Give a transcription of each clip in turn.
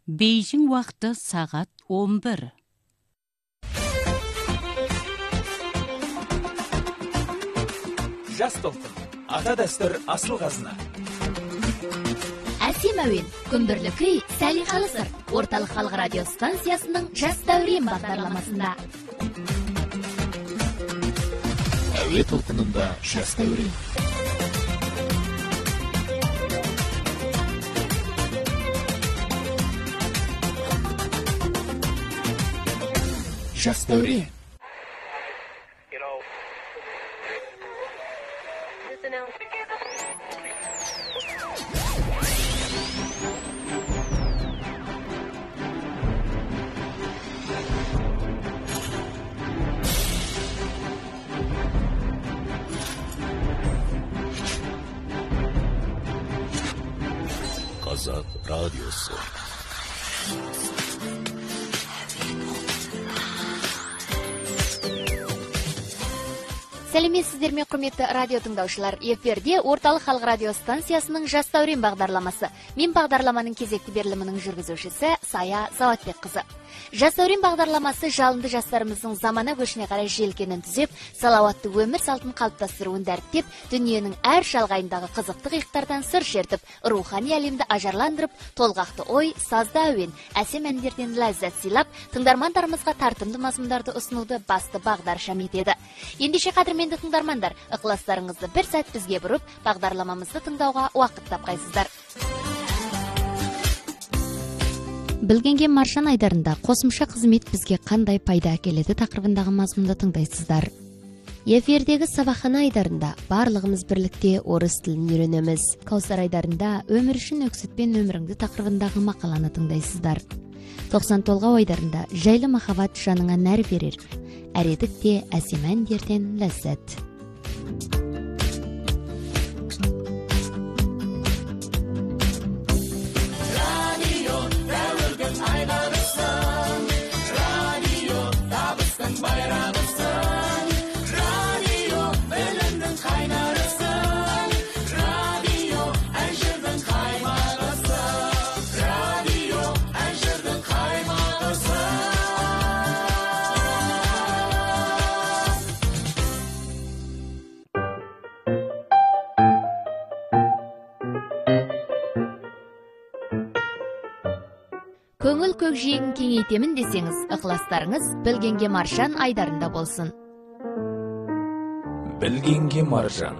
Бейжің уақыты сағат 11. Жас толқын, ата дәстүр асыл қазына. Әсем әуен, күмбірлі күй, сәлиқалы сыр. Орталық халық радио станциясының жас дәурен бағдарламасында. Әуе толқынында жас дәурен. Жас дәурен. Қазақ радиосы. Сәлеметсіздер ме, құрметті радио тыңдаушылар. Эфирде Орталық халық радио станциясының жас дәурен бағдарламасы. Мен бағдарламаның кезекті берілімінің жүргізушісі Сая Сауатбек қызы. Жас дәурен бағдарламасы жалынды жастарымыздың замана көшіне қарай желкенін түзеп, салауатты өмір салтын қалыптастыруын дәріптеп, дүниенің әр шалғайындағы қызықты қиықтардан сыр шертіп, рухани әлемді ажарландырып, толғақты ой, сазды әуен, әсем әндерден ләззат сыйлап, тыңдармандарымызға тартымды мазмұндарды ұсынуды басты бағдаршам етеді. Ендеше қадірменді тыңдармандар, ықыластарыңызды бір сәт бізге бұрып, бағдарламамызды тыңдауға уақыт тапқайсыздар. Білгенге маржан айдарында қосымша қызмет бізге қандай пайда әкеледі тақырыбындағы мазмұнды тыңдайсыздар. Эфирдегі сабақхана айдарында барлығымыз бірлікте орыс тілін үйренеміз. Каусар айдарында өмір үшін өксітпен өміріңді тақырыбындағы мақаланы тыңдайсыздар. 90 толғау айдарында жайлы махаббат жаныңа нәр берер. Әредікте әсем әндерден ләззат. Көңіл көкжиегін кеңейтемін десеңіз, ықыластарыңыз білгенге маржан айдарында болсын. Білгенге маржан.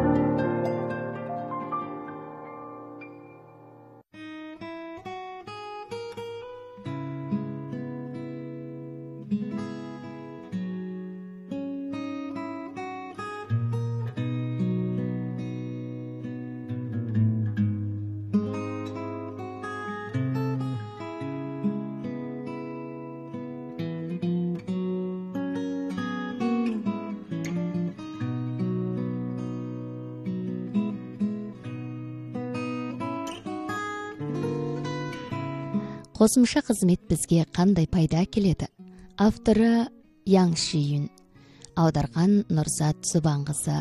Қосымша қызмет бізге қандай пайда әкеледі? Авторы Яң Шиюн, аударған Нұрзат Субанқызы.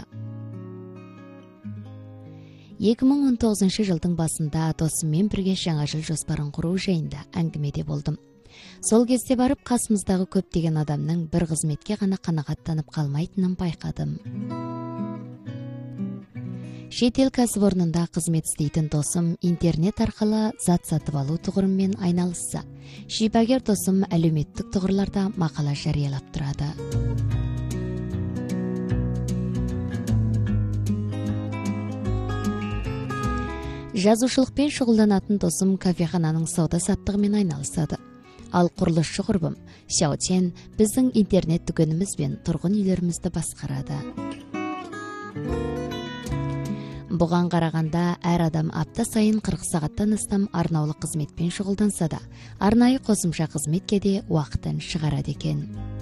2019 жылдың басында досыммен бірге жаңа жыл жоспарын құру жайында әңгімеде болдым. Сол кезде барып қасымыздағы көптеген адамның бір қызметке ғана қанағаттанып қалмайтынын байқадым. Шетел кәсіпорнында қызмет істейтін досым интернет арқылы зат сатып алу тұғырымен айналысса, шипагер досым әлеуметтік тұғырларда мақала жариялап тұрады. Жазушылықпен шұғылданатын досым кафехананың сауда-саттығымен айналысады. Ал құрылысшы құрбым Сяотен біздің интернет дүкеніміз бен тұрғын үйлерімізді басқарады. Бұған қарағанда әр адам апта сайын 40 сағаттан астам арнаулы қызметпен шұғылданса да, арнайы қосымша қызметке де уақытын шығарады екен.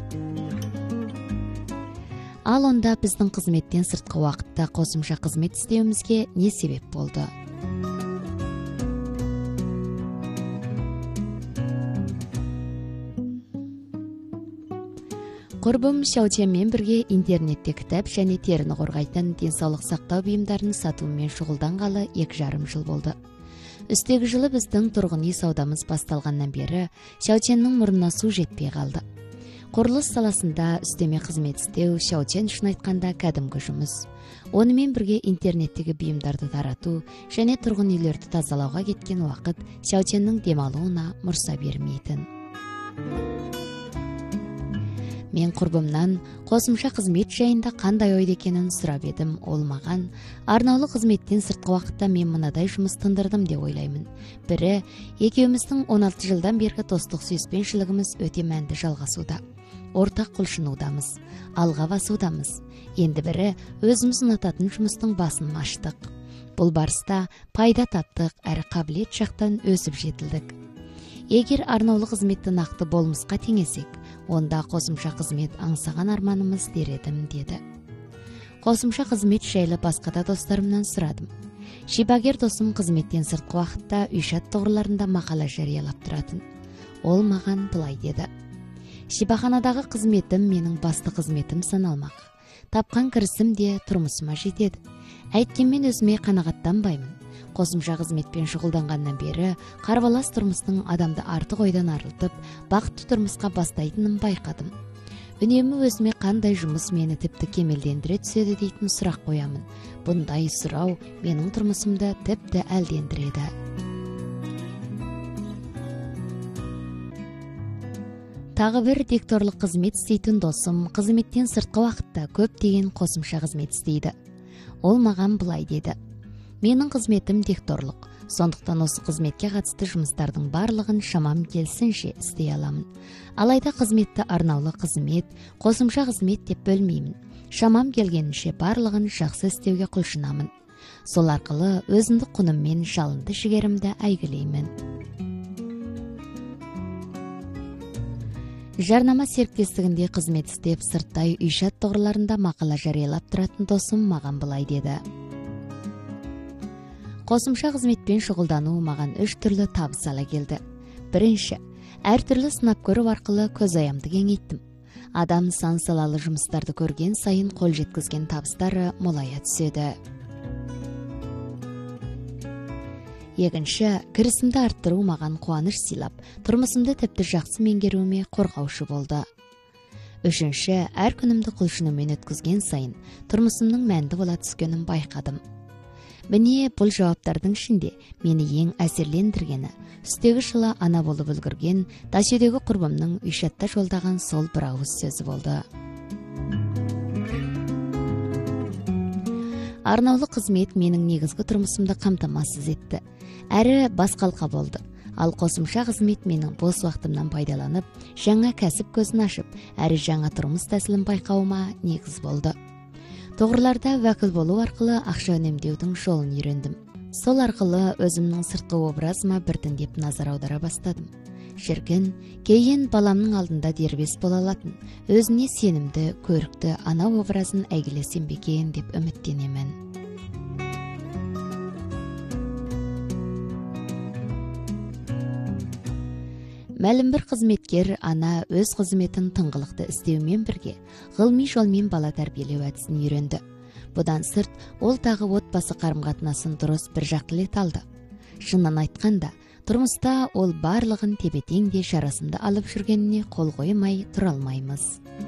Ал онда біздің қызметтен сыртқы уақытта қосымша қызмет істеуімізге не себеп болды? Құрбым Сяотенмен бірге интернетте кітап және теріні қорғайтын денсаулық сақтау бұйымдарын сатумен шұғылданғалы 2,5 жыл болды. Үстегі жылы біздің тұрғын үй саудамыз басталғаннан бері Шаученнің мұрнына су жетпей қалды. Құрылыс саласында үстеме қызмет істеу Шаучен үшін айтқанда кәдімгі жұмыс. Онымен бірге интернеттегі бұйымдарды тарату және тұрғын үйлерді тазалауға кеткен уақыт Шаученнің демалуына мұрса бермейтін. Мен құрбымнан қосымша қызмет жайында қандай ойда екенін сұрап едім. Ол маған арнаулы қызметтен сыртқы уақытта мен мынадай жұмыс тындырдым деп ойлаймын. Бірі, екеуміздің 16 жылдан бергі достық сүйіспеншілігіміз өте мәнді жалғасуда. Ортақ құлшынудамыз, алға басудамыз. Енді бірі, өзіміз ұнататын жұмыстың басын аштық. Бұл барыста пайда таптық, әрі қабілет жақтан өсіп жетілдік. Егер арнаулы қызметті нақты болмысқа теңесек, онда қосымша қызмет аңсаған арманымыз дер едім, деді. Қосымша қызмет жайлы басқа да достарымнан сұрадым. Шибагер досым қызметтен сыртқы уақытта үй жаттығуларында мақала жариялап тұратын. Ол маған былай деді: шибаханадағы қызметім менің басты қызметім саналмақ. Тапқан кірісім де тұрмысыма жетеді. Әйткенмен өзіме қанағаттанбаймын. Қосымша қызметпен шұғылданғаннан бері қарбалас тұрмыстың адамды артық ойдан арылтып, бақытты тұрмысқа бастайтынын байқадым. Үнемі өзіме қандай жұмыс мені тіпті кемелдендіре түседі дейтін сұрақ қоямын. Бұндай сұрау менің тұрмысымды тіпті әлдендіреді. Тағы бір дикторлық қызмет істейтін досым қызметтен сыртқы уақытта көптеген қосымша қызмет істейді. Ол маған былай деді: менің қызметім дикторлық, сондықтан осы қызметке қатысты жұмыстардың барлығын шамам келсінше істей аламын. Алайда қызметті арнаулы қызмет, қосымша қызмет деп бөлмеймін. Шамам келгенінше барлығын жақсы істеуге құлшынамын. Сол арқылы өзіндік құныммен жалынды жігерімді әйгілеймін. Жарнама серіктестігінде қызмет істеп, сырттай үй жаттығуларында мақала жариялап тұратын досым маған былай деді: қосымша қызметпен шұғылдану маған 3 түрлі табыс ала келді. Бірінші, әртүрлі сынап көру арқылы көзайымды кеңейттім. Адам сан салалы жұмыстарды көрген сайын қол жеткізген табыстары молая түседі. Екінші, кірісімді арттыру маған қуаныш сыйлап, тұрмысымды тіпті жақсы меңгеруіме қорғаушы болды. Үшінші, әр күнімді құлшынумен өткізген сайын тұрмысымның мәнді бола түскенін байқадым. Міне бұл жауаптардың ішінде мені ең әсерлендіргені, үстегі жылы ана болып үлгірген Ташедегі құрбымның үйшатта жолдаған сол бір ауыз сөзі болды. Арнаулы қызмет менің негізгі тұрмысымды қамтамасыз етті, әрі басқалқа болды. Ал қосымша қызмет менің бос уақытымнан пайдаланып, жаңа кәсіп көзін ашып, әрі жаңа тұрмыс тәсілін байқауыма негіз болды. Тоғырларда уәкіл болу арқылы ақша үнемдеудің жолын үйрендім. Сол арқылы өзімнің сыртқы образыма біртіндеп назар аудара бастадым. Шіркін, кейін баламның алдында дербес бола алатын, өзіне сенімді, көрікті ана образын әйгілесем бе екен деп үміттенемін. Мәлім бір қызметкер ана өз қызметін тыңғылықты істеумен бірге ғылыми жолмен бала тәрбиелеу әдісін үйренді. Бұдан сырт, ол тағы отбасы қарым-қатынасын дұрыс бір жақтылет алды. Шынын айтқанда, тұрмыста ол барлығын тепе-теңдей жарасымды алып жүргеніне қол қоймай тұра алмаймыз.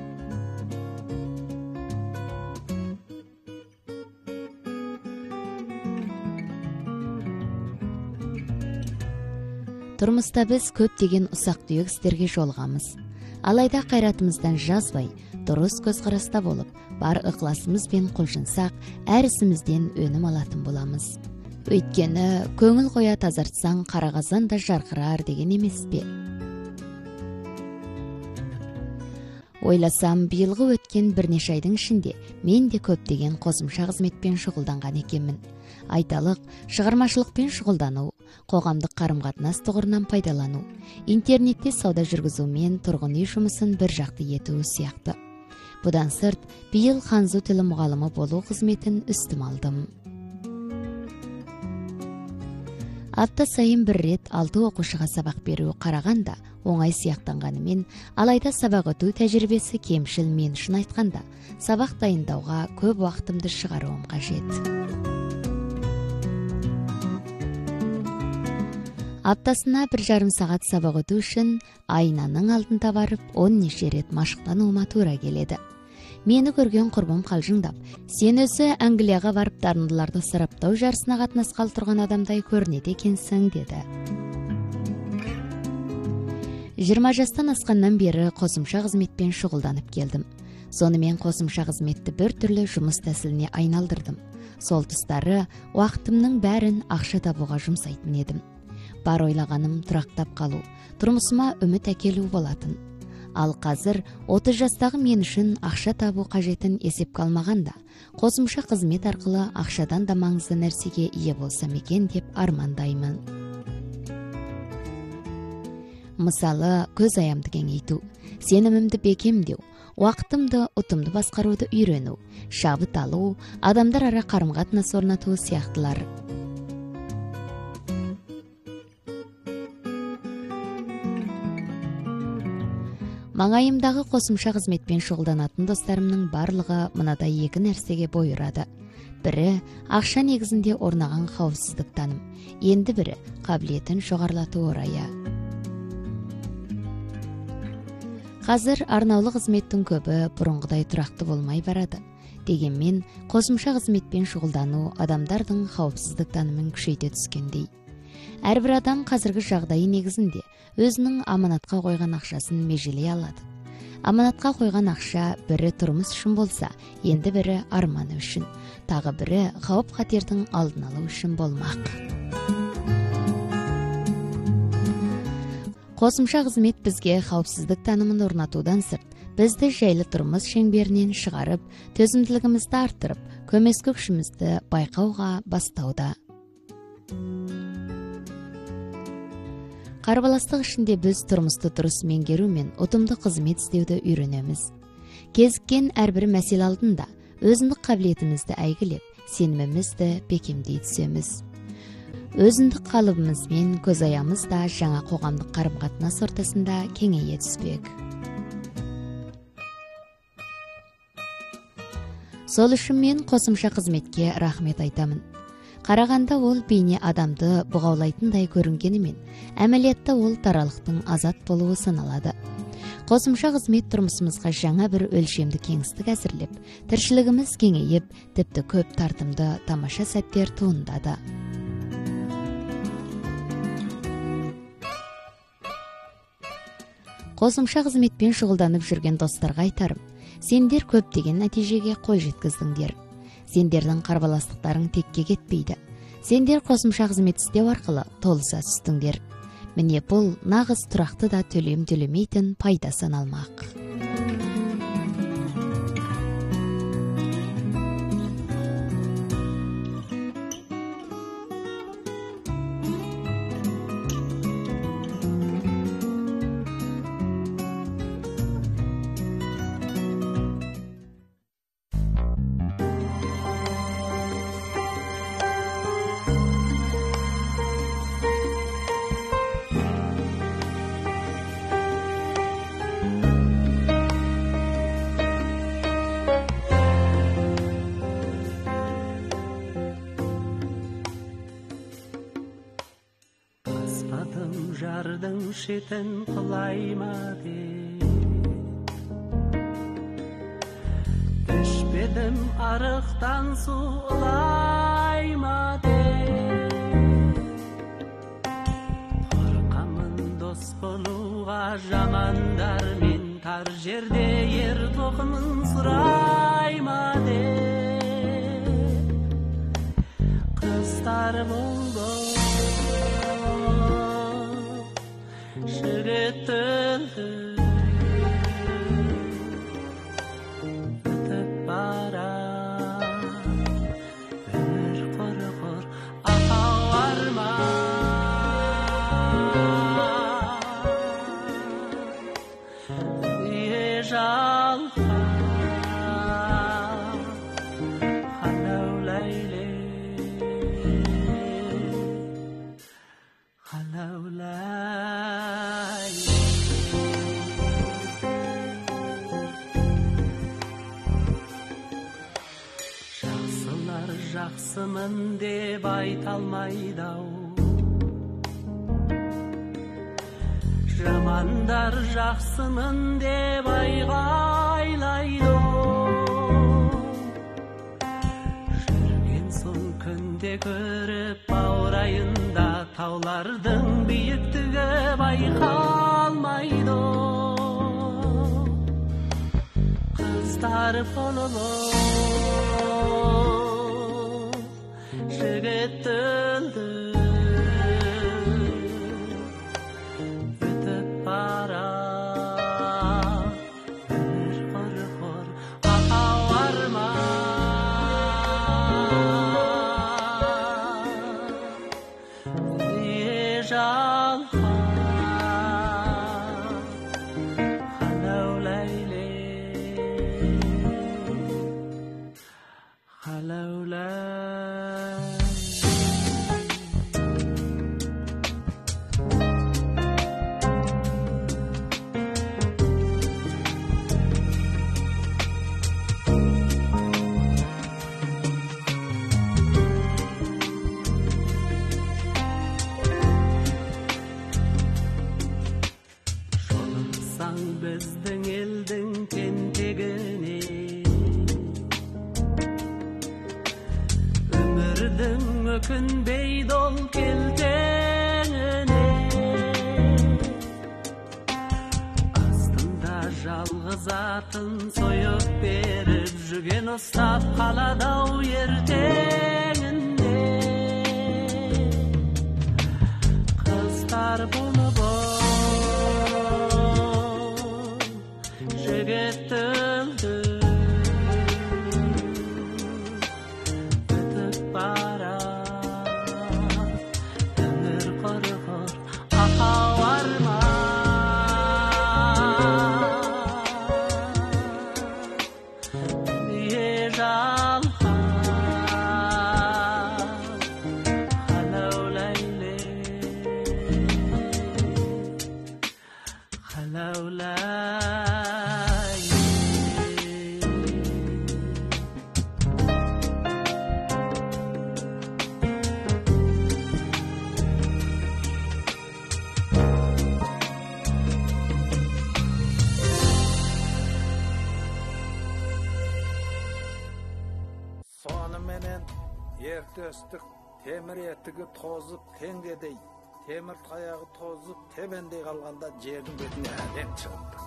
Тұрмыста біз көптеген ұсақ-түйек істерге жолығамыз. Алайда қайратымыздан жазбай, дұрыс көзқараста болып, бар ықыласымызбен құлшынсақ, әр ісімізден өнім алатын боламыз. Өйткені көңіл қоя тазартсаң, қара қазан да жарқырар деген емес пе? Ойласам, биылғы өткен бірнеше айдың ішінде мен де көптеген қосымша қызметпен шұғылданған екенмін. Айталық, шығармашылықпен шұғылдану, қоғамдық қарым-қатынас тұғырынан пайдалану, интернетте сауда жүргізумен тұрғын үй жұмысын бір жақты ету сияқты. Бұдан сырт, биыл ханзу тілі мұғалімі болу қызметін үстім алдым. Апта сайын бір рет 6 оқушыға сабақ беру қарағанда оңай сияқтанғанымен, алайда сабақ өту тәжірибесі кемшіл. Мен үшін айтқанда, сабақ дайындауға көп уақытымды шығаруым қажет. Аптасына 1,5 сағат сабақ өтүү үчүн айнаның алдында барып 10 неше рет машыктануума туура келеді. Мени көрген курбум калжыңдап, сен өзү Англияга барып дарындыларды сараптоо жарысына катнаскалы турган адамдай көрүнөт экенсиң, деди. 20 жаштан аскандан бери косумча кызметпен шугулданып келдим. Сону мен косумча кызметти бир түрлүү жумуш тәсилине айналдырдым. Сол тустары убактымдын бәрин акча табууга жумсайтмын едим. Бар ойлаганым турактап калуу, турмусума үмүт әкелүү болатын. Ал казыр 30 жастагы мен үчүн акча табуу кажетин эсепке алмаганда, косумча кызмет аркылуу акчадан да маңызды нерсеге ие болсам экен деп армандаймын. Мисалы, көз аямды кеңейтүү, сенімімді бекемдеу, убактымды утумду баскарууду үйрөнүү, шабыт алуу, адамдар ара карым-катнаш орнотуу сыяктылар. Маңайымдагы косумча кызметпен шугулданатын досторумдун барлыгы мындай эки нерсеге буйрады. Бири акча негизинде орнаган каопсуздук таным, энди бири кабилетин жогорулатуу ырайы. Казыр арнаулуу кызметтин көбү бурунгудай турактуу болмой барады. Дегенмен косумча кызметпен шугулдануу адамдардын каопсуздук танымын күчөйтө түскөндөй. Ар бир адам казыркы жагдайы негизинде өзүнүн аманатка койгон акчасын межелей алат. Аманатка койгон акча бири турмуш үчүн болса, энди бири арманы үчүн, тагы бири кауп-катердин алдын алуу үчүн болмак. Косумча кызмет бизге каопсуздук таанымын орнотуудан сырт, бизди жайлы турмуш чеңберинен чыгарып, төзүмдүүлүгүбүздү арттырып, көмөскө күчүбүздү байкауга бастауда. Карбаластык ишинде биз турмушту дурус меңгерүү менен утумдуу кызмет издөөдө үйрөнөбүз. Кезиккен ар бир маселе алдында өзүндүк кабилетибизди айгилеп, сенимибизди бекемдей түсөбүз. Өзүндүк калыбыбыз менен көз аябыз да жаңа коомдук карым-катнаш ортосунда кеңейе түспөк. Сол үчүн мен косумча кызметке рахмет айтамын. Караганда ол бейне адамды бугаулайтындай көрүнгенимен, амалиятта ол таралыктын азат болуу саналады. Косумча кызмет турмушубузга жаңа бир өлчөмдү кеңиштик азырлеп, тирчилигибиз кеңейип, типти көп тартымды тамаша сәттер туындады. Косумча кызметпен шугулданып жүргөн досторго айтарым: сендер көптөгөн натижеге кол жеткиздиңдер. Сендердин карбаластыктарың текке кетпейди. Сендер косумча кызмет издөө аркылуу толуса түстүңдер. Міне бул нагыз туракты да төлөм төлөмейтин пайда саналмак. Жардың шетін қылайма деп, ішпедім арықтан суылайма деп, қорқамын дос болуға жамандармен, тар жерде ер тоқымын сұрайма деп, қыздар болды жігіттерді өтіп бара, өмір құрғыр аталар ма? Үйе жалға қалаулайлы, қалаулай. Жақсымын деп айта алмайды-ау, жамандар жақсымын деп айғайлайды. Жүрген соң күнде көріп баурайында таулардың биіктігі байқалмайды. Қыздар полылы жігіт өлді, өтіп бара өмір құрғыр ақау арман жалға халаулайле халаулай. Жолықсаң біздің елдің тентегіне, өмірдің өкінбейді ол келтеңіне. Астында жалғыз атын сойып беріп жүген ұстап қалады-ау ертеңінде. Қыздар болып жігіт өлді, өтіп бара өмір құрғыр ақау арман жалға халаулайле халаулай. Сонымен ертөстік темір етігі тозып теңдедей, темір таяғы тозып тебендей қалғанда жердің бетіне әдем шығыпты.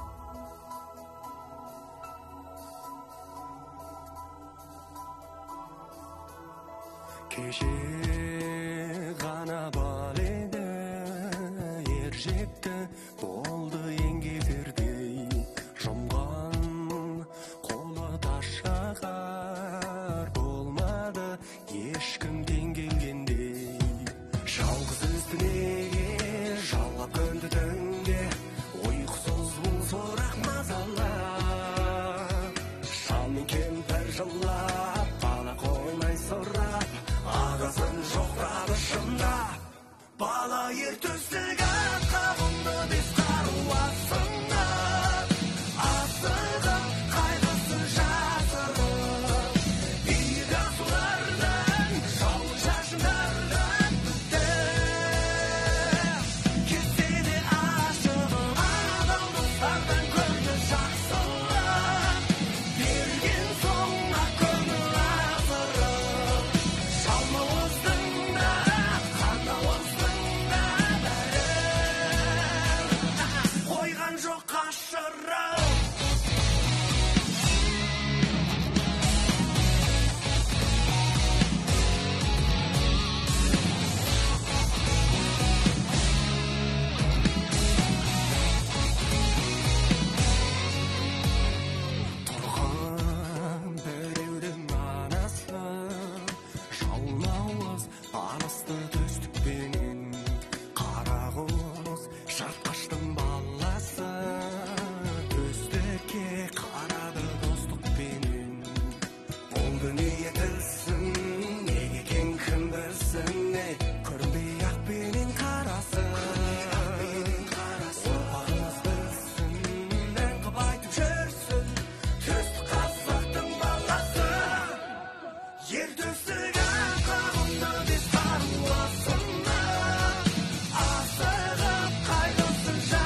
Кеше ғана бал еді, ержетті болды еңге бердей, жұмған қолы тас шаһар болмады ешкім теңгелгендей. Жалғыз үстінеге жалап көнді түнде, ұйқысыз бұл сорақ мазалап, шал мен кемпір жылап, бала қоймай сұрап, ағасын жоқтады шындап. Бала ертөстігі қағынды бес қару асынып, асығып қайғысын жасырып, биік асулардың жауын шашындардың бітті. Кетсе де ашығып, адал достардан көрді жақсылық, берген соң ақ көңіл азырып, жалмауыздың да қанауыздың да бәрі қойған жоқ қашырып. Тұрған біреудің анасы, жалмауыз алысты төстікпенен, қара құс жыртқыштың баласы, төстікке қарады достықпенен. Бұл дүние тілсін, неге екен кім білсін, көрінбей ақпенен қарасы. Ұрпағымыз білсін, әңгіп айтып жүрсін, төстік қазақтың баласы. Ертөстігі қағынды бес қару асынып, асығып қайғысын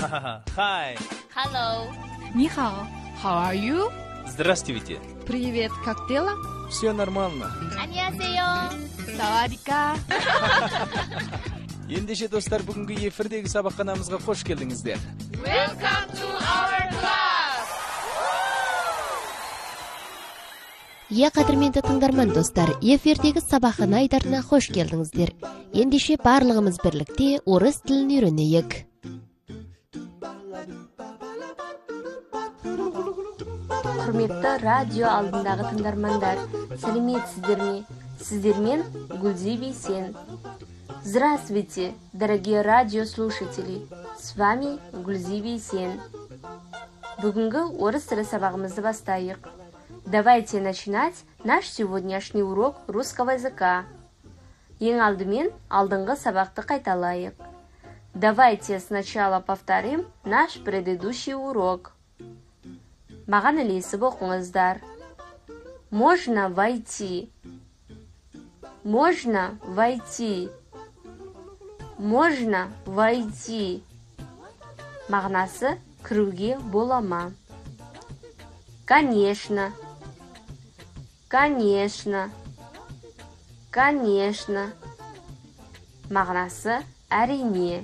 Хай. Hello. 你好 How are you? Здравствуйте. Привет, как дела? Все нормально. 안녕하세요. Савадика. Ендеше достар, бүгінгі эфирдегі сабақханамызға қош келдіңіздер. Иә, қадірменді тыңдарман достар, эфирдегі сабақхана айдарына қош келдіңіздер. Ендеше барлығымыз бірлікте орыс тілін үйренейік. Құрметті радио алдындағы тыңдармандар, сәлеметсіздер ме? Сіздермен Гүлзия Бейсен. Здравствуйте, дорогие радиослушатели. С вами Гүлзия Бейсен. Бүгінгі орыс тілі сабағымызды бастайық. Давайте начинать наш сегодняшний урок русского языка. Ең алдымен алдыңғы сабақты қайталайық. Давайте сначала повторим наш предыдущий урок. Маған ілесіп оқыңыздар. Можно войти. Можно войти. Можно войти. Мағынасы кіруге бола ма? Конечно. Конечно. Конечно. Мағынасы әрине.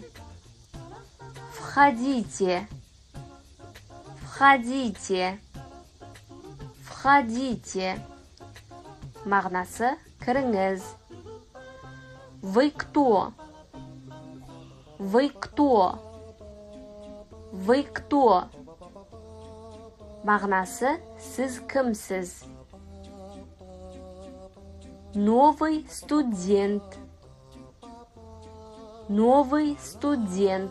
Входите. Входите. Входите. Мағынасы кіріңіз. Вы кто? Вы кто? Вы кто? Мағынасы сіз кімсіз? Новый студент. Новый студент.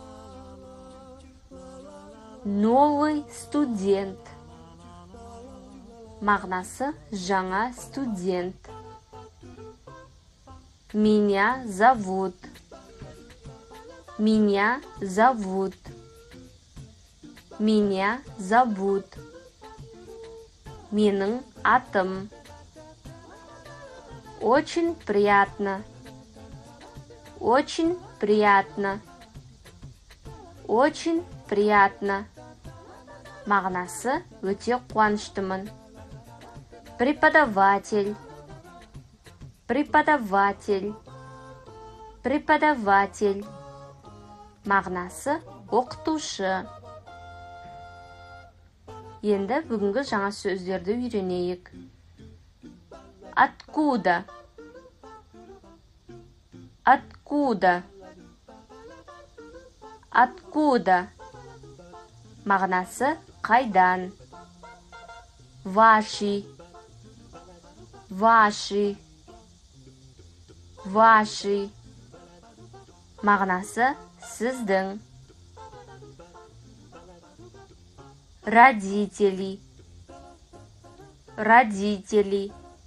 Новый студент. Мағынасы жаңа студент. Меня зовут. Меня зовут. Меня зовут. Менің атым. Очень приятно. Очень приятно. Очень приятно. Мағынасы өте қуаныштымын. Преподаватель. Преподаватель. Преподаватель. Мағынасы оқытушы. Енді бүгінгі жаңа сөздерді үйренейік. Откуда? Откуда? Откуда? Мағынасы қайдан? Ваши. Ваши. Ваши. Мағынасы сіздің. Родители. Родители.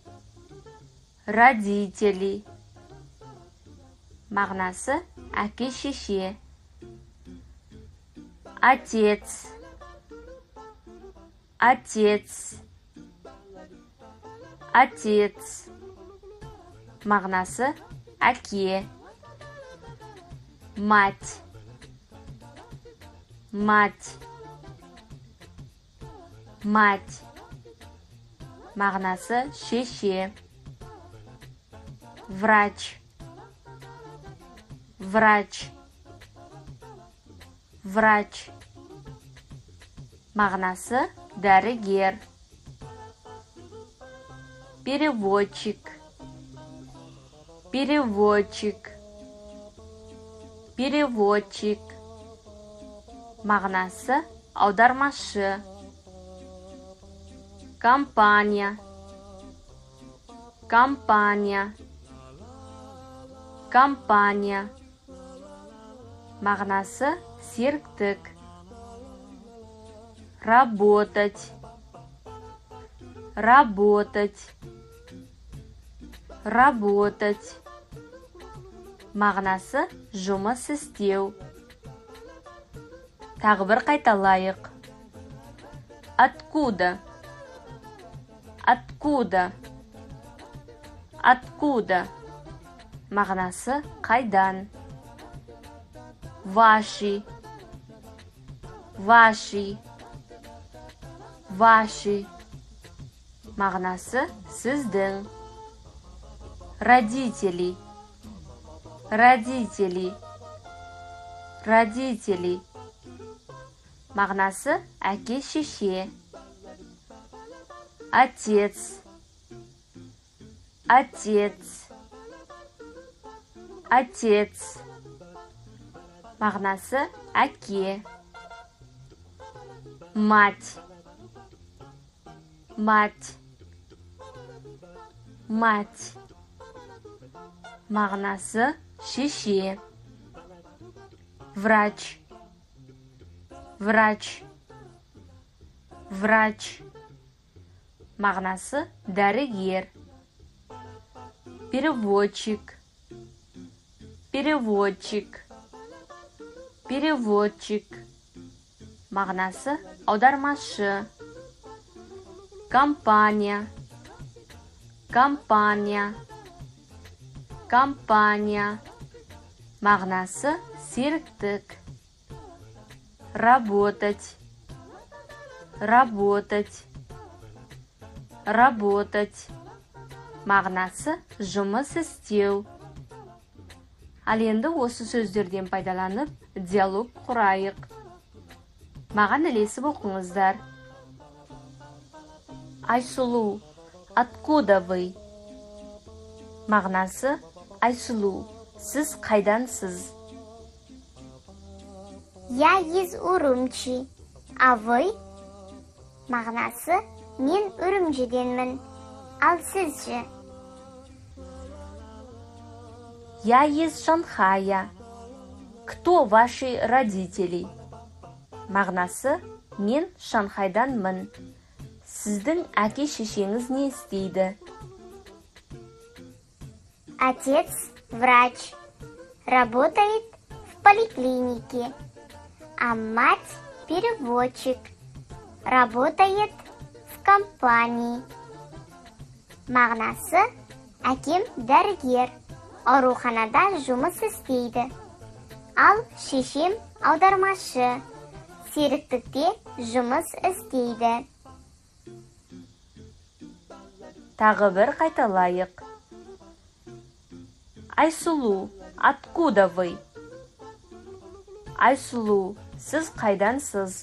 Родители. Мағынасы әке-шеше. Отец. Отец. Отец. Мағынасы әке. Мать. Мать. Мать. Мағынасы шеше. Врач. Врач. Врач. Мағынасы дәрігер. Переводчик. Переводчик. Переводчик. Мағынасы аудармашы. Компания. Компания. Компания. Мағынасы серіктік. Работать. Работать. Работать. Мағынасы жұмыс істеу. Тағы бір қайталайық. Откуда? Откуда? Откуда? Мағынасы қайдан? Ваши. ваши, ваши. Мағынасы сіздің. Родители, родители, родители. Мағынасы әке, шеше. Отец, отец, отец. Мағынасы әке. Мать, мать, мать. Мағынасы шеше. Врач, врач, врач. Мағынасы дәрігер. Переводчик, переводчик, переводчик. Мағынасы аудармашы. Компания, компания, компания. Мағынасы серіктік. Работать, работать, работать. Мағынасы жұмыс істеу. Ал енді осы сөздерден пайдаланып, диалог құрайық. Маған ілесіп оқыңыздар. Айсұлу, откуда вы? Мағынасы Айсұлу, сіз қайдансыз? Я из Урумчи, а вы? Мағынасы мен Үрімжіденмін, ал сіз же? Я из Шанхая. Кто ваши родители? Мағынасы мен Шанхайданмын. Сіздің әке шешеңіз не істейді? Отец врач, работает в поликлинике, а мать переводчик, работает в компании. Мағынасы әкем дәрігер, ауруханада жұмыс істейді. Ал шешем аудармашы, серіктікте жұмыс істейді. Тағы бір қайталайық. Айсұлу, откуда вы? Айсұлу, сіз қайдансыз?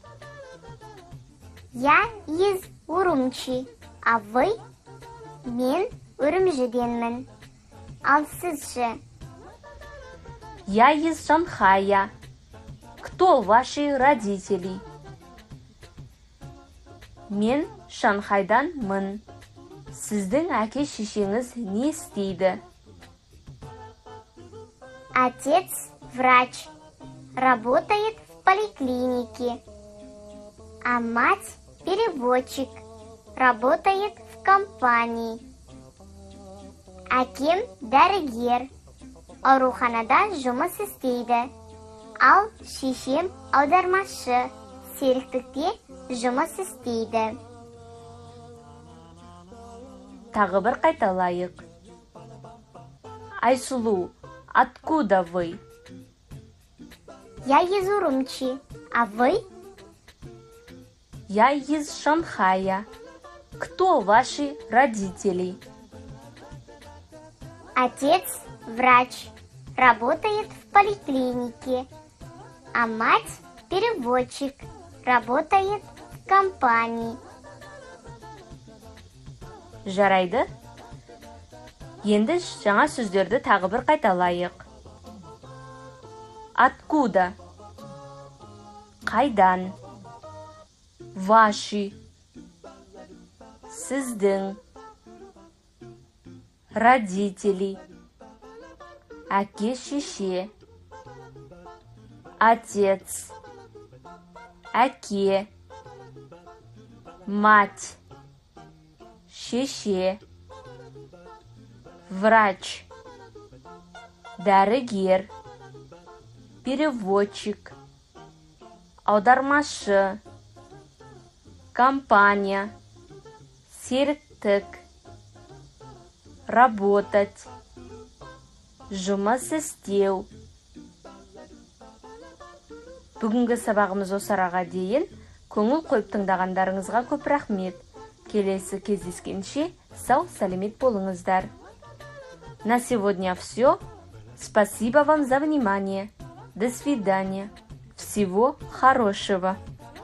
Я из Урумчи, а вы? Мен Үрімжіденмін, ал сіз же? Я из Шанхая. Кто ваши родители? Мен Шанхайданмын. Сіздің әке шешеңіз не істейді? Отец врач, работает в поликлинике, а мать переводчик, работает в компании. Әкем дәрігер, ауруханада жұмыс істейді. Ал шешем аудармашы, серіктікте жұмыс істейді. Тағы бір қайталайық. Айсұлу, откуда вы? Я из Урумчи, а вы? Я из Шанхая. Кто ваши родители? Отец врач, работает в поликлинике, а мать переводчик, работает в компании. Жарайды? Енді жаңа сөздерді тағы бір қайталайық. Откуда? Қайдан? Ваши. Сіздің. Родители. Әке шеше. Отец. Әке. Мать. Шеше. Врач. Дәрігер. Переводчик. Аудармашы. Компания. Серіктік. Работать. Жұмыс істеу. Бүгінгі сабағымыз осыраға дейін. Көңіл қойып тыңдағандарыңызға көп рахмет. Келесі кездескенше сау сәлемет болыңыздар. На сегодня все. Спасибо вам за внимание. До свидания. Всего хорошего.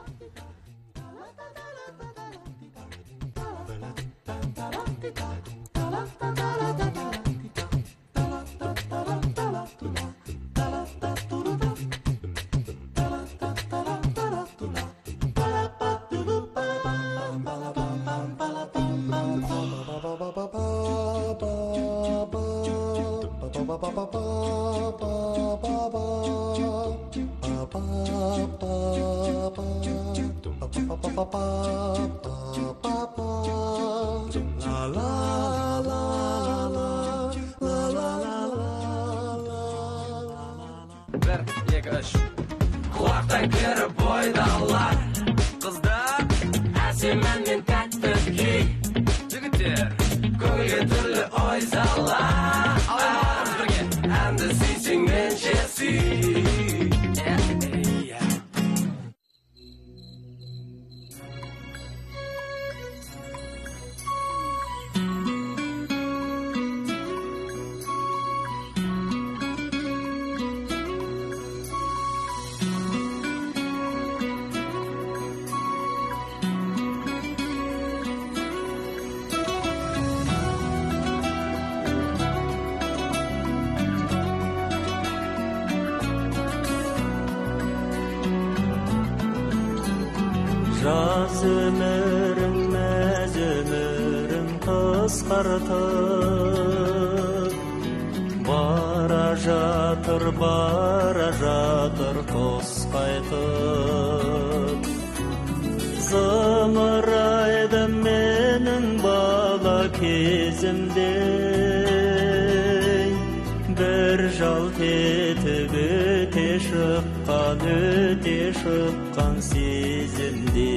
Bir, iki, üç. Kulaktan girip boydalar. Kızlar, әсемен мен тәтті күй. Жігіттер, көңілге түрлі ой салар. Аларымыз бірге, әнді сүйсең менше сүй. Жаз өмірің, мәз өмірің қысқартып, бара жатыр қос қайтып. Зымырайды менің бала кезімде, бір жалт етіп өте шыққан сезімде.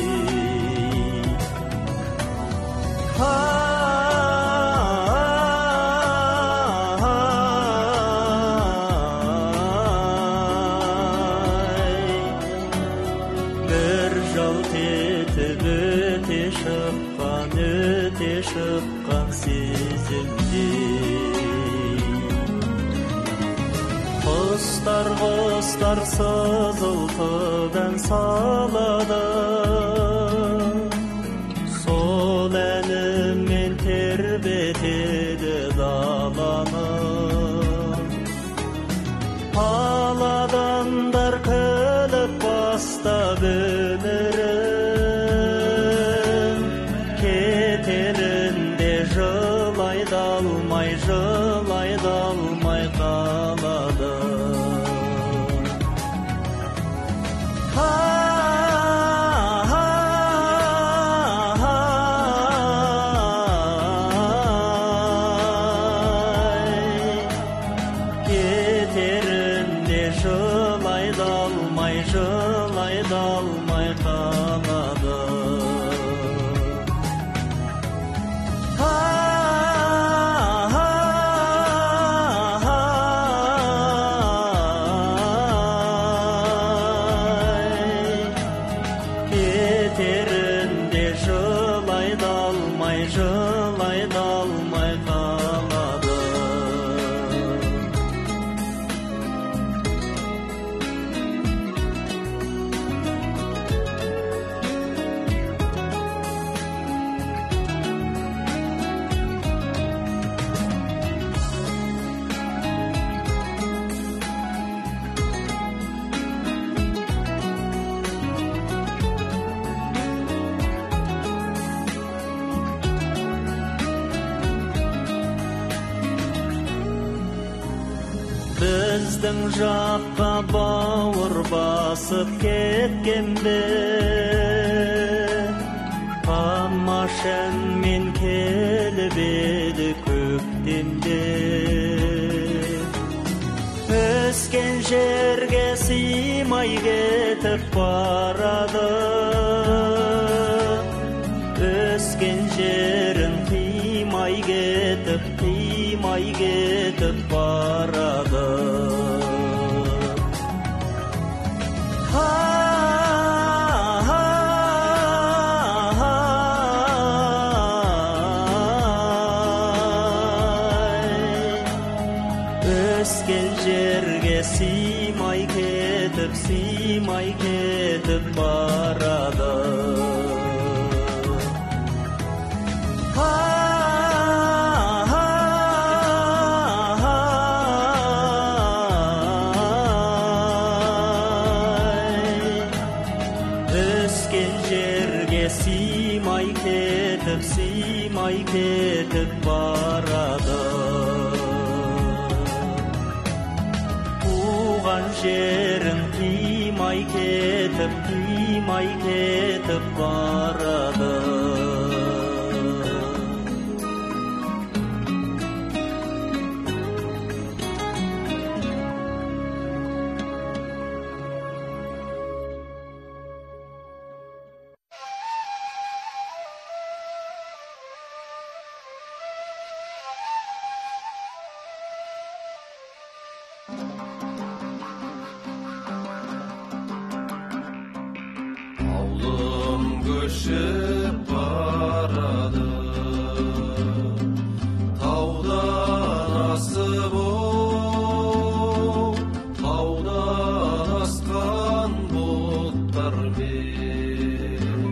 Bir жалт етіп өте шыққан сезімде. Құстар сызылтыдан салады, сол әнімен тербетеді даланы. Ал адамдар күліп бастап өмірін, кетерінде жылайды алмай қалады. Кетерінде жылайды алмай қалады. Кетерінде жылайды алмай қалады. Біздің жаққа бауыр басып кеткенде, тамашамен келіп еді көктемде. Өскен жерге сыймай кетіп барады, өскен жерін қимай кетіп барады. өскен жерге сыймай кетіп барады. Өскен жерге сыймай кетіп барады. Туған жерін қимай кетіп барады. Ауылым көшіп барады, таудан асып таудан асқан бұлттармен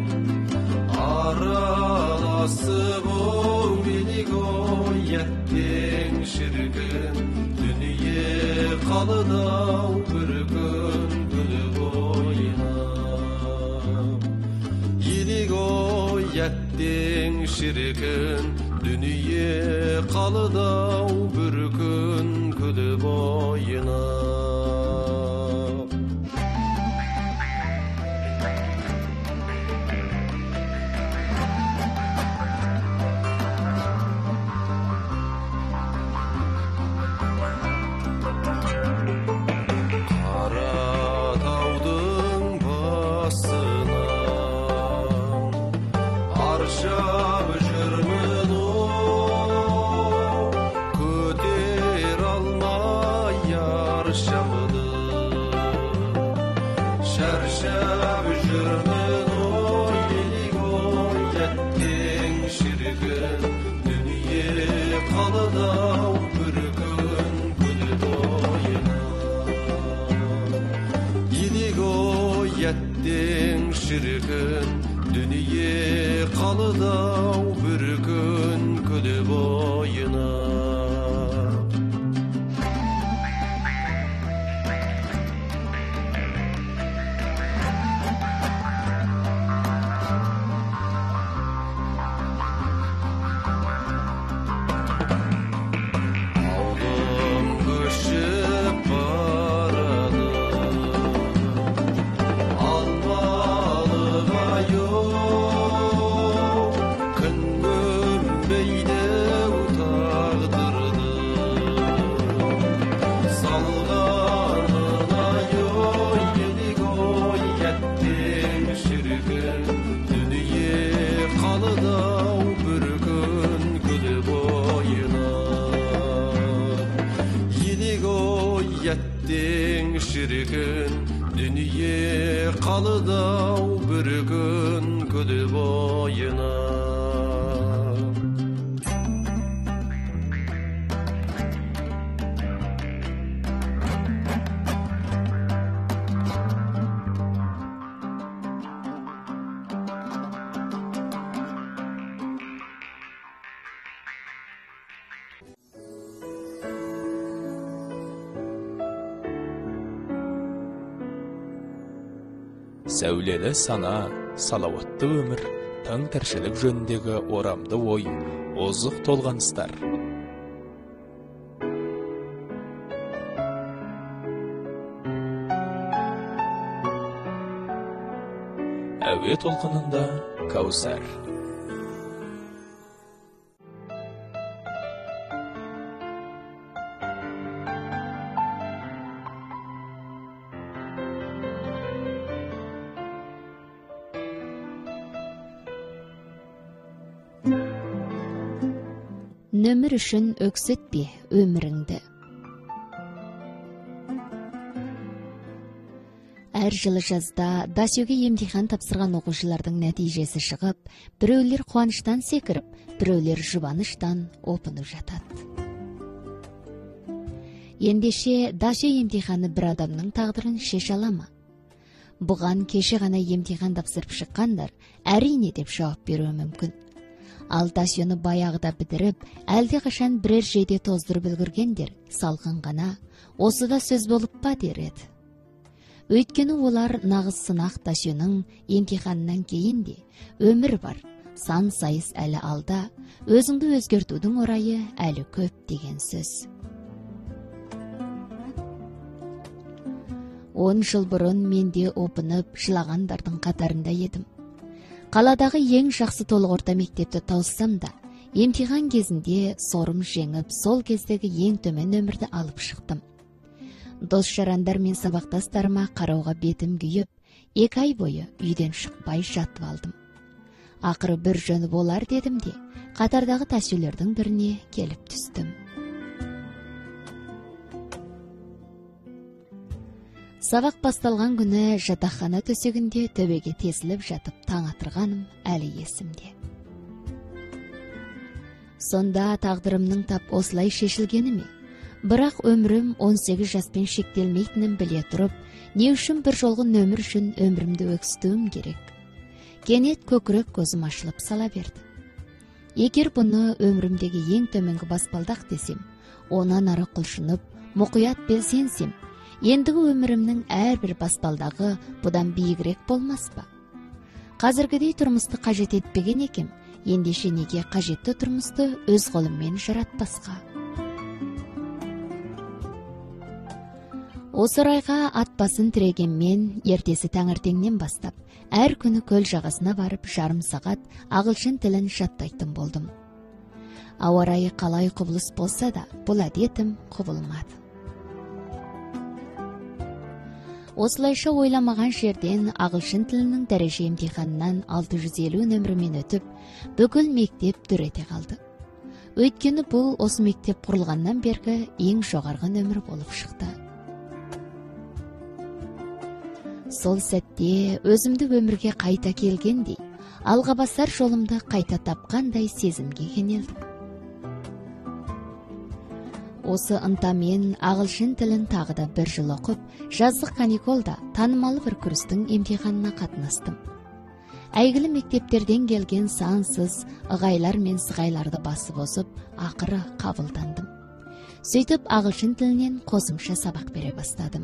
араласып билік әттең шіркін дүние қалыдау бір күн күліп әттең шіркін дүние қалыдау бір күн күліп ойнап. Қаратаудың басына аршап жүрмін көтер алмай аршамды. Шаршап жүрмін елік әттең шіркін дүние қалыдау бір күн күліп елік әттең шіркін дүние қалыдау бір күн күліп ойнап. Ауылым көшіп барады, алмалы әттең шіркін дүние қалыдау бір күн күліп ойнап. Сәулелі сана, салауатты өмір, таң тіршілік жөніндегі орамды ой, озық толғаныстар. Әуе толқынында Каусар. Нөмір үшін өксетпе өміріңді. Әр жылы жазда дасөге емтихан тапсырған оқушылардың нәтижесі шығып, біреулер қуаныштан секіріп, біреулер жұбаныштан опынып жатады. Ендеше дашы емтиханы бір адамның тағдырын шеше ала ма? Бұған кеше ғана емтихан тапсырып шыққандар әрине деп жауап беруі мүмкін. Ал дашыны баяғыда бітіріп, әлде қашан бірер жейде тоздырып үлгіргендер салқын ғана осыда сөз болып па дер еді. Өйткені олар нағыз сынақ дашының емтиханынан кейін де өмір бар, сан сайыс әлі алда, өзіңді өзгертудің орайы әлі көп деген сөз. 10 жыл бұрын менде опынып жылағандардың қатарында едім. Қаладағы ең жақсы толық орта мектепті тауыссам да, емтихан кезінде сорым жеңіп, сол кездегі ең төмен нөмірді алып шықтым. Дос жарандар мен сабақтастарыма қарауға бетім күйіп, 2 ай бойы үйден шықпай жатып алдым. Ақыры бір жөні болар дедім де, қатардағы тәсілердің біріне келіп түстім. Сабақ басталған күні жатақхана төсегінде төбеге тесіліп жатып таң атырғаным әлі есімде. Сонда тағдырымның тап осылай шешілгені ме? Бірақ өмірім 18 жаспен шектелмейтінін біле тұрып, не үшін бір жолғы нөмір үшін өмірімді өксітуім керек? Кенет көкірек көзім ашылып сала берді. Егер бұны өмірімдегі ең төменгі баспалдақ десем, онан ары құлшынып, мұқият белсенсем, ендігі өмірімнің әрбір баспалдағы бұдан биігірек болмас па? Қазіргідей тұрмысты қажет етпеген екем, ендеше неге қажетті тұрмысты өз қолыммен жаратпасқа? Осы райға ат басын тірегенмен ертесі таңертеңнен бастап, әр күні көл жағасына барып жарым сағат ағылшын тілін жаттайтын болдым. Ауа райы қалай құбылыс болса да, бұл әдетім құбылмады. Осылайша ойламаған жерден ағылшын тілінің дәреже емтиханынан 650 нөмірімен өтіп, бүкіл мектеп дүр ете қалды. Өйткені бұл осы мектеп құрылғаннан бергі ең жоғарғы нөмір болып шықты. Сол сәтте өзімді өмірге қайта келгендей, алға басар жолымды қайта тапқандай сезімге кенелдім. Осы ынтамен ағылшын тілін тағы да бір жыл оқып, жаздық каникулда танымалы бір курстың емтиханына қатынастым. Әйгілі мектептерден келген сансыз ығайлар мен сығайларды басып озып, ақыры қабылдандым. Сөйтіп ағылшын тілінен қосымша сабақ бере бастадым.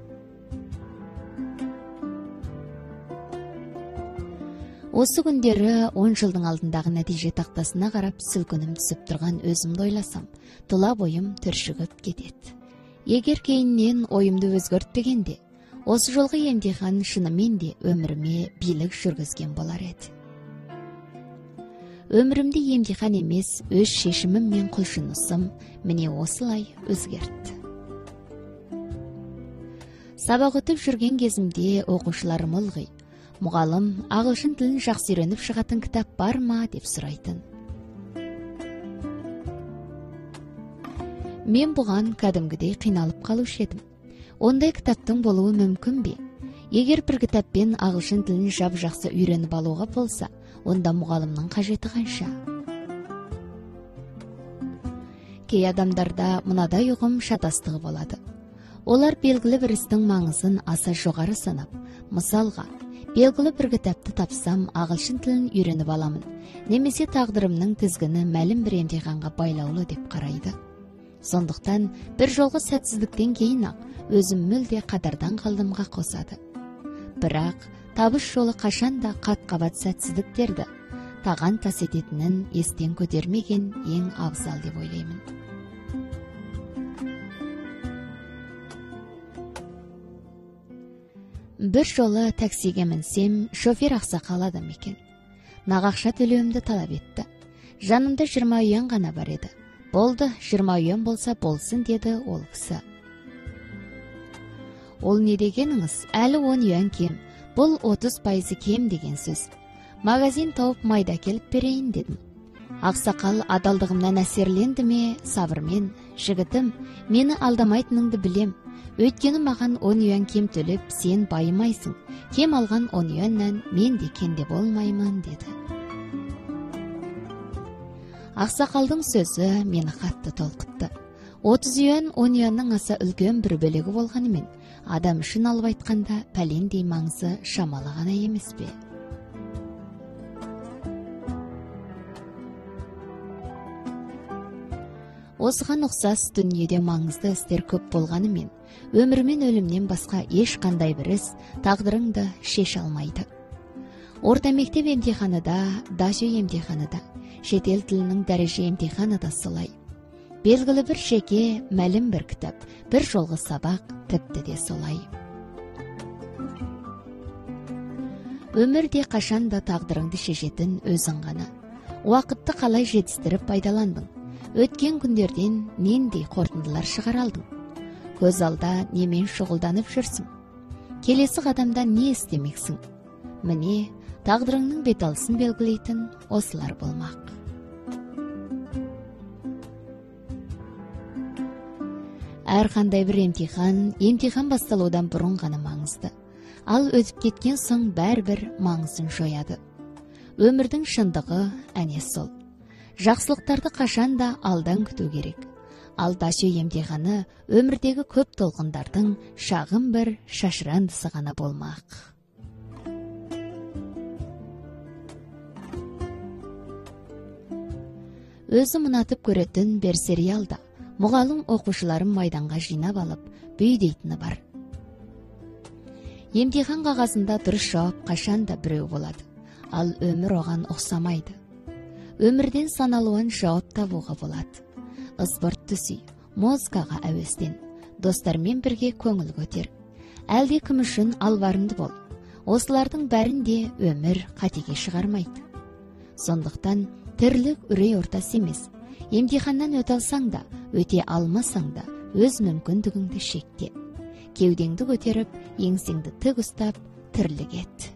Осы күндері 10 жылдың алдындағы нәтиже тақтасына қарап сүлкінім түсіп тұрған өзімді ойласам, тұла бойым түршігіп кетеді. Егер кейіннен ойымды өзгертпегенде, осы жолғы емтихан шынымен де өміріме билік жүргізген болар еді. Өмірімде емтихан емес, өз шешімім мен құлшынысым міне осылай өзгертті. Сабақ өтіп жүрген кезімде оқушыларым ылғи, мұғалім, ағылшын тілін жақсы үйреніп шығатын кітап бар ма деп сұрайтын. Мен бұған кәдімгідей қиналып қалушы едім. Ондай кітаптың болуы мүмкін бе? Егер бір кітаппен ағылшын тілін жап-жақсы үйреніп алуға болса, онда мұғалімнің қажеті қанша? Кей адамдарда мынадай ұғым шатастығы болады. Олар белгілі бір істің маңызын аса жоғары санап, мысалға, белгілі бір кітапты тапсам ағылшын тілін үйреніп аламын, немесе тағдырымның тізгіні мәлім бір емтиханға байлаулы деп қарайды. Сондықтан бір жолғы сәтсіздіктен кейін ақ өзім мүлде қатардан қалдымға қосады. Бірақ табыс жолы қашанда қат-қабат сәтсіздіктерді таған тас ететінін естен көтермеген ең абзал деп ойлаймын. Бір жолы таксиге мінсем, шофер ақсақал адам екен. Нағақша төлеуімді талап етті. Жанымда 20 үйен ғана бар еді. Болды, 20 үйен болса болсын деді ол кісі. Ол не дегеніңіз? Әлі 10 үйен кем. Бұл 30% кем деген сөз. Магазин тауып майда келіп берейін дедім. Ақсақал адалдығымнан әсерленді ме, сабырмен, жігітім, мені алдамайтыныңды білем. Өйткені маған 10 үйен кем төлеп, сен байымайсың. Кем алған 10 үйеннен мен де кенде болмаймын, деді. Ақсақалдың сөзі мені қатты толқытты. 30 юан 10 юанның аса үлкен бір бөлігі болғанымен, адам үшін алып айтқанда пәлендей маңызы шамалы ғана емес пе? Осыған ұқсас дүниеде маңызды істер көп болғанымен, өмір мен өлімнен басқа ешқандай бір іс тағдырыңды шеше алмайды. Орта мектеп емтиханында, дажу емтиханында, шетел тілінің дәреже емтиханы да солай. Белгілі бір шеке, мәлім бір кітап, бір жолғы сабақ тіпті де солай. Өмірде қашанда тағдырыңды шешетін өзің ғана. Уақытты қалай жетістіріп пайдаландың? Өткен күндерден нендей қорытындылар шығара алдың? Көз алда немен шұғылданып жүрсің? Келесі қадамда не істемексің? Міне, тағдырыңның беталысын белгілейтін осылар болмақ. Әрқандай бір емтихан басталудан бұрын ғана маңызды. Ал өтіп кеткен соң бәрібір маңызын жояды. Өмірдің шындығы әне сол. Жақсылықтарды қашанда алдан күту керек. Ал дажу емтиханы өмірдегі көп толқындардың шағын бір шашырандысы ғана болмақ. Өзім ұнатып көретін бір сериалда мұғалім оқушыларын майданға жинап алып, бүй дейтіні бар. Емтихан қағазында дұрыс жауап қашанда біреу болады, ал өмір оған ұқсамайды. Өмірден саналуан жауап табуға болады. Ызбырт түсі, музыкаға әуестен, достармен бірге көңіл көтер. Әлде кім үшін алварынды бол. Осылардың бәрінде өмір қатеге шығармайды. Сондықтан тірлік үрей ортасы емес. Емтиханнан өте алсаң да, өте алмасаң да, өз мүмкіндігіңді шекте. Кеудеңді көтеріп, еңсеңді тік ұстап, тірлік ет.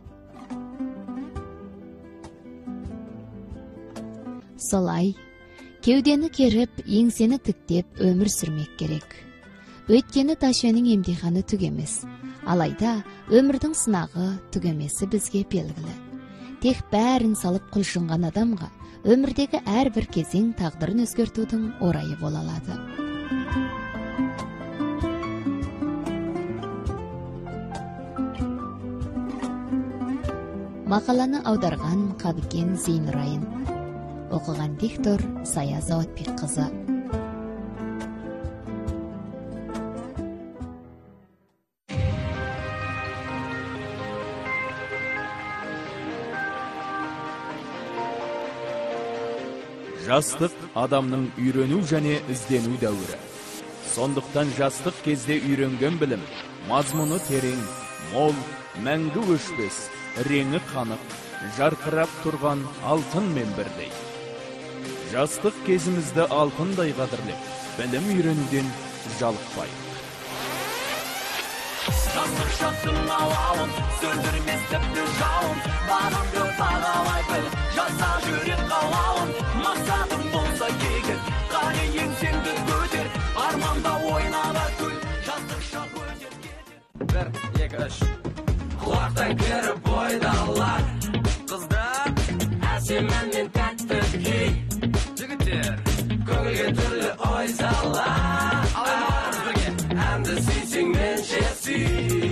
Солай, кеудені керіп, еңсені тіктеп өмір сүрмек керек. Өйткені дажуның емтиханы түгемес. Алайда, өмірдің сынағы түгемесі бізге белгілі. Тек бәрін салып құлшынған адамға өмірдегі әрбір кезең тағдырын өзгертудің орайы бола алады. Мақаланы аударған Қабыкен Зейнұрайын. Оқыған диктор Сая Заватбек қызы. Жастық адамның үйрену және іздену дәуірі. Сондықтан жастық кезде үйренген білім, мазмұны терең, мол, мәңгі өшпес, реңі қанық, жарқырап тұрған алтынмен бірдей. Жастық кезімізді алтындай қадірлеп, білім үйренуден жалықпайық. Жастық шақтың алауын, сөндірмес тіпті жауын, бағыңды бағалай біл, жаса жүрек қалауын. Мақсатың болса егер, қане еңсеңді көтер, арманда ойнала күл, жастық шақ өтер кетер. 1, 2, 3. Құлақтай кіріп бойдалар, қыздар, әсемін мен тәтті кей. Жігіттер, көңілге түрлі ой салар, әнді сүйсең мен жесі.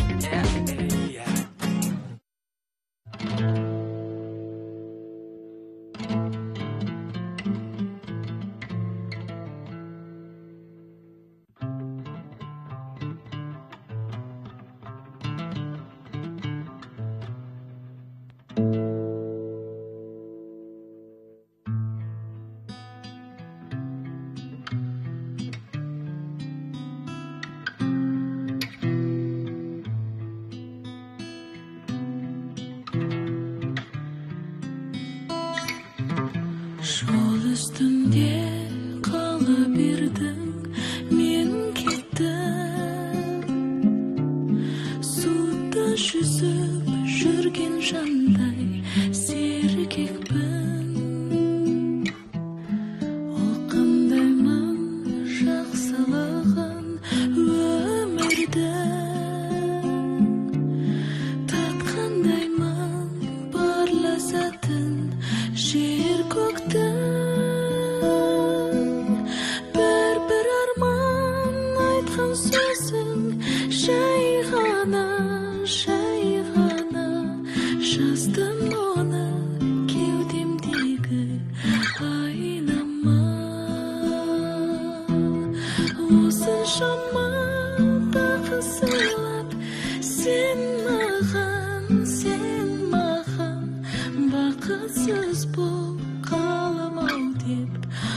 Жол үстінде қала бердің, мен кеттім. Суда жүзіп жүрген жандай сергекпін. Ол қандай мың жақсылығын өмірді татқандаймын бар ләззатын жер көктің. Бір сөзің жай ғана жаздым оны кеудемдегі айнама осыншама тағы сыйлап сен маған бақытсыз болып қаламау деп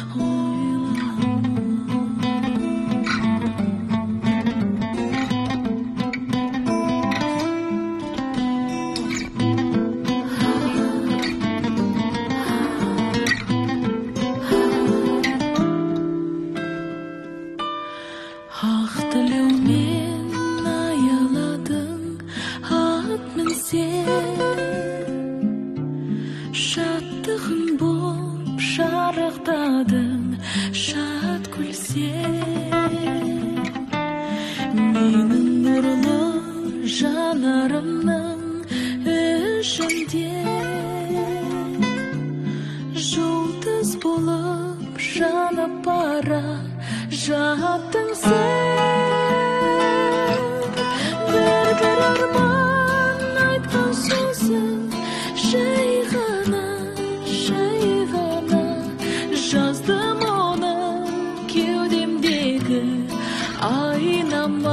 ақ тілеумен аяладың ат мінсең шаттығым боп шарықтадың шат күлсең менің нұрлы жанарымның ішінде жұлдыз болып жанып бара жаттың сен бір арман айтқан сөзің жай ғана жаздым оны кеудемдегі айнама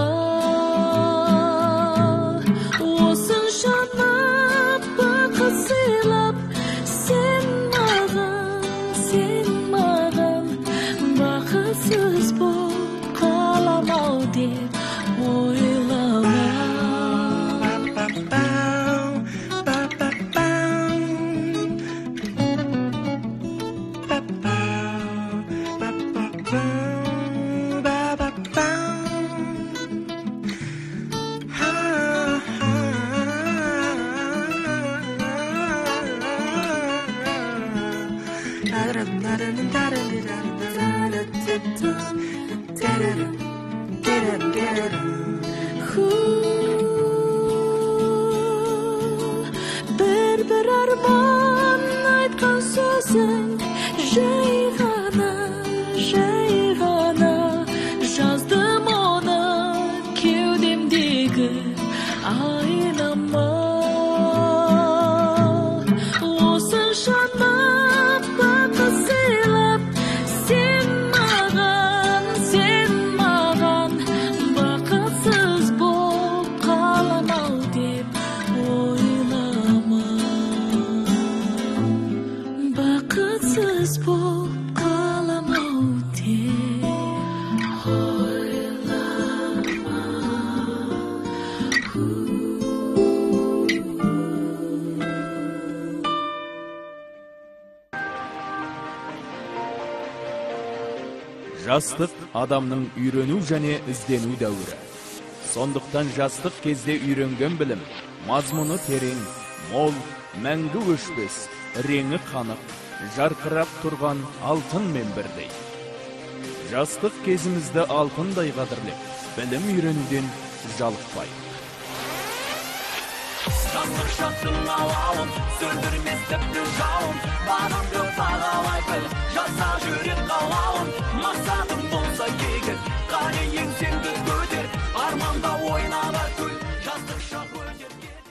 осыншама бақыт сыйлап сен маған бақытсыз болып қаламау деп ойлама бір арман айтқан сөзің жай ғана жаздым оны кеудемдегі айнама осыншама бақыт сыйлап сен маған бақытсыз болып қаламау деп ойлама бақытсыз болып қаламау деп Жастық адамның үйрену және іздену дәуірі. Сондықтан жастық кезде үйренген білім, мазмұны терең, мол, мәңгі өшпес, реңі қанық, жарқырап тұрған алтынмен бірдей. Жастық кезімізді алтындай қадірлеп, білім үйренуден жалықпайық. Жастық шақтың алауын, сөндірмес тіпті жауын, бағымды бағалай біл, жаса жүрек қалауын, мақсатың болса егер, қане еңсеңді көтер, арманда ойнала күл, жастық шақ өтер кетер.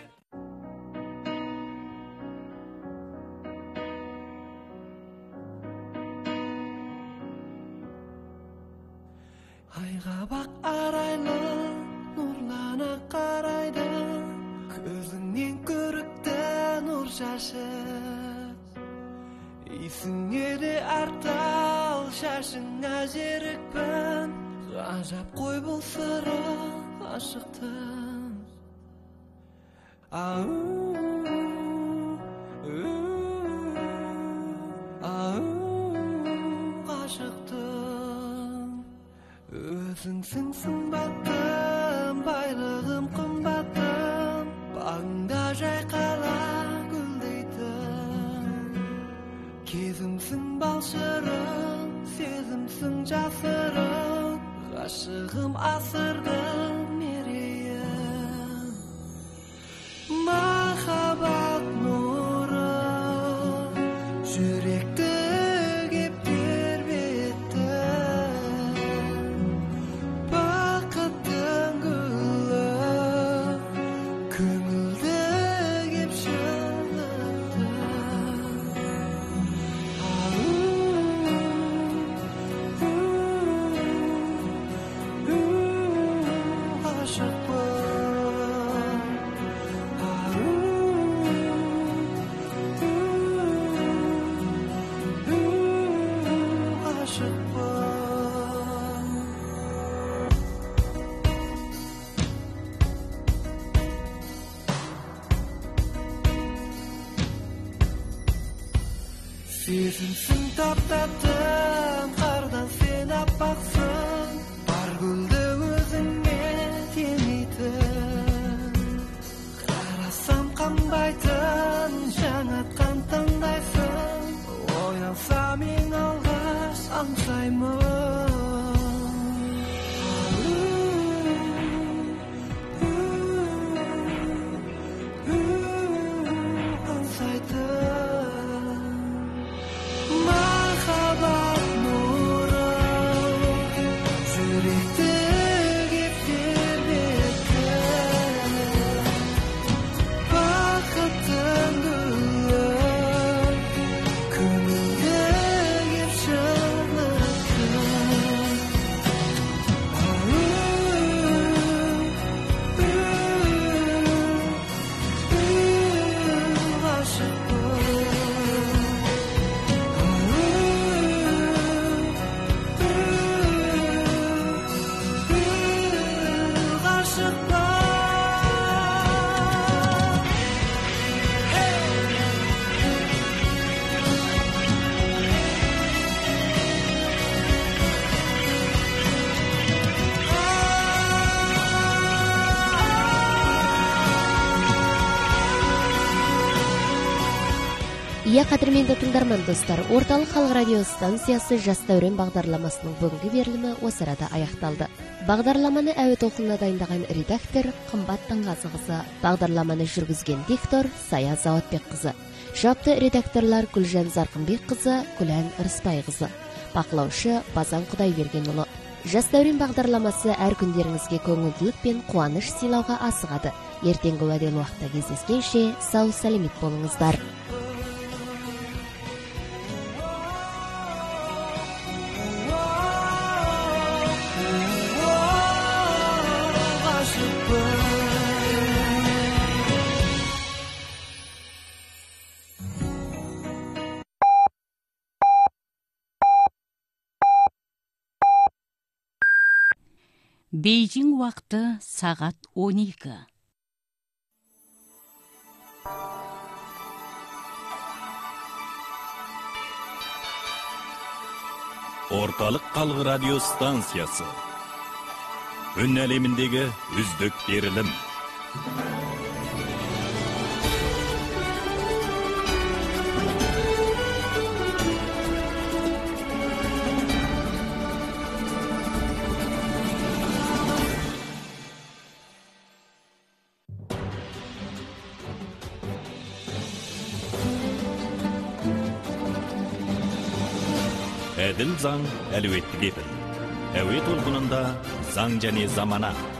Айға бақ арайлы, нұрлана қарайды, көзіңнен көрікті нұр шашып, есіңе де артал шашыңа жерікпін, ғажап қой бұл сыры ашықтың. Ғашықтың өзіңсің сымбаттым, байлығым қымбаттым, бағыңда жайқала гүлдейтін. Кезімсің бал шырым, сезімсің жасырым, ғашығым асырдым мерейін. Махаббат нұры жүректі кеп тербетті, бақыт Сезімсің таптатын қардан сен аппақсың, бар гүлді өзіңе темейтін. Қарасам қанбайтын, жаңатқан таңдайсың, оянсам ең алғаш аңсаймын. Иә, қадірменді тыңдарман достар, орталық халық радио станциясы жас дәурен бағдарламасының бүгінгі берілімі осы арада аяқталды. Бағдарламаны әуе толқынына дайындаған редактор Қымбат Таңғазықызы, бағдарламаны жүргізген диктор Сая Заватбекқызы, жауапты редакторлар Гүлжан Зарқынбекқызы, Гүлән Рыспайқызы, бақылаушы Базан Құдайбергенұлы. Жас дәурен бағдарламасы әр күндеріңізге көңілділік пен қуаныш сыйлауға асығады. Ертеңгі уәделі уақытта кездескенше сау сәлемет болыңыздар. Бейжің уақыты сағат 12. Орталық халық радио станциясы. Үн әлеміндегі үздік берілім. Әділ заң әлеуетті кепіл. Әуе толқынында заң және замана.